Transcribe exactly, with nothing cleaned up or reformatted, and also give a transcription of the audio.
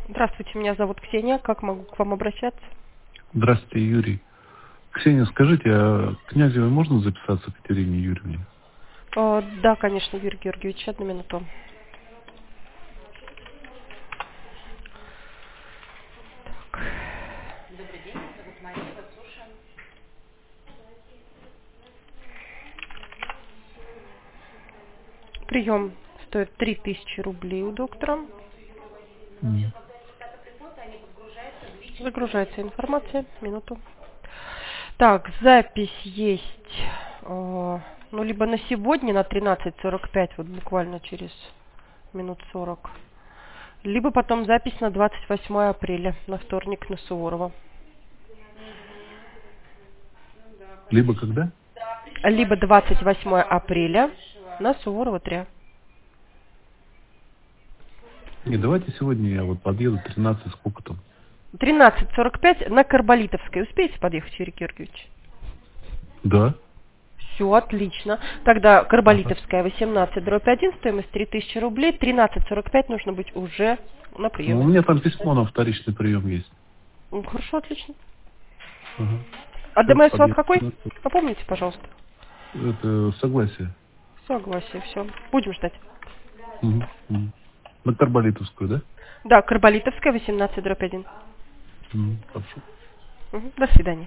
Здравствуйте, меня зовут Ксения. Как могу к вам обращаться? Здравствуйте, Юрий. Ксения, скажите, а к Князевой можно записаться к Катерине Юрьевне? Э, да, конечно, Юрий Георгиевич, одну минуту. Прием стоит три тысячи рублей у доктора. М. Загружается информация. Минуту. Так, запись есть, э, ну, либо на сегодня, на тринадцать сорок пять, вот буквально через минут сорок, либо потом запись на двадцать восьмое апреля, на вторник, на Суворова. Либо когда? Либо двадцать восьмое апреля на Суворова три. Не, давайте сегодня я вот подъеду тринадцать, сколько там? тринадцать сорок пять на Карболитовской. Успеете подъехать, Юрий Георгиевич? Да. Все, отлично. Тогда Ага. Карболитовская, восемнадцать дробь один, стоимость три тысячи рублей. тринадцать сорок пять нужно быть уже на Ну, у приеме. меня там письмо на вторичный прием есть. Ну, хорошо, отлично. Ага. А Все, ДМС у вас подъеду. какой? Напомните, пожалуйста. Это согласие. Согласие, все. Будем ждать. Угу. Угу. На Карболитовскую, да? Да, Карболитовская, восемнадцать дробь один. Угу. Хорошо. Мгм. До свидания.